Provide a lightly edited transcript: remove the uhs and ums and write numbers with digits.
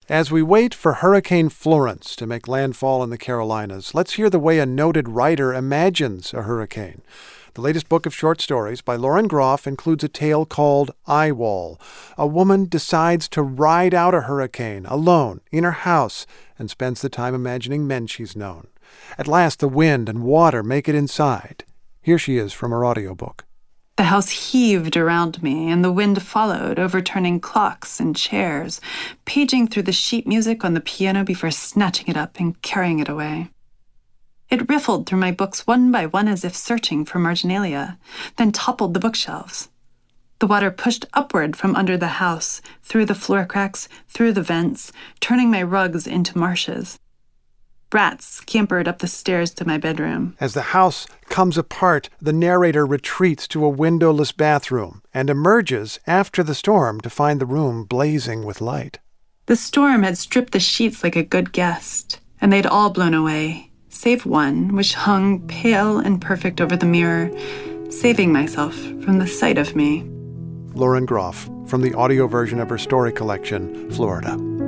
As we wait for Hurricane Florence to make landfall in the Carolinas, let's hear the way a noted writer imagines a hurricane. The latest book of short stories by Lauren Groff includes a tale called Eyewall. A woman decides to ride out a hurricane alone in her house and spends the time imagining men she's known. At last, the wind and water make it inside. Here she is from her audiobook. The house heaved around me, and the wind followed, overturning clocks and chairs, paging through the sheet music on the piano before snatching it up and carrying it away. It riffled through my books one by one as if searching for marginalia, then toppled the bookshelves. The water pushed upward from under the house, through the floor cracks, through the vents, turning my rugs into marshes. Rats scampered up the stairs to my bedroom. As the house comes apart, the narrator retreats to a windowless bathroom and emerges after the storm to find the room blazing with light. The storm had stripped the sheets like a good guest, and they'd all blown away, save one, which hung pale and perfect over the mirror, saving myself from the sight of me. Lauren Groff, from the audio version of her story collection, Florida.